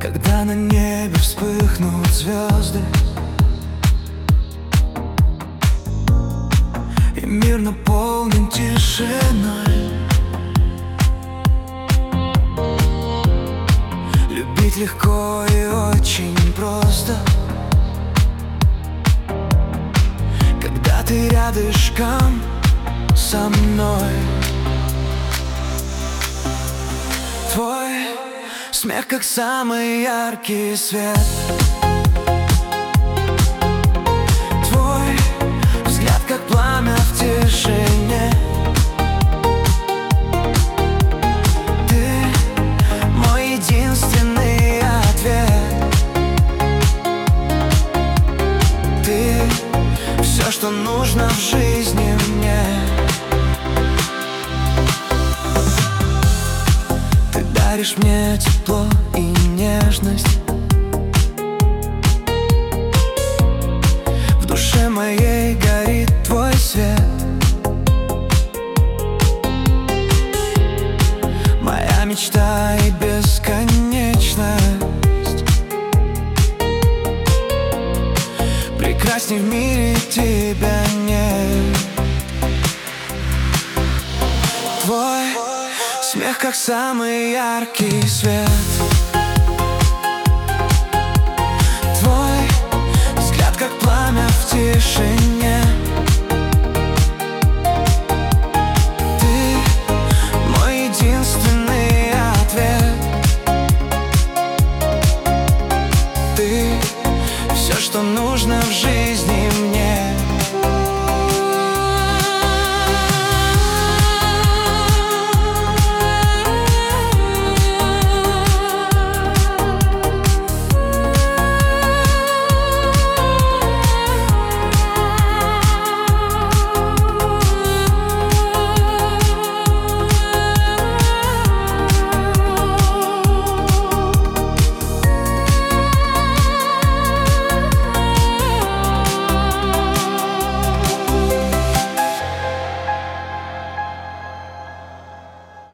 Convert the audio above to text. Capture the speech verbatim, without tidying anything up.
когда на небе вспыхнут звезды, и мир наполнен тишиной. Любить легко и очень просто, когда ты рядышком со мной. Твой смех, как самый яркий свет, твой взгляд, как пламя в тишине. Ты мой единственный ответ. Ты все, что нужно в жизни мне. Ты даришь мне тепло и нежность. В душе моей горит твой свет. Моя мечта и бесконечность. Прекрасней в мире тебя нет. Твой смех, как самый яркий свет, твой взгляд, как пламя в тишине.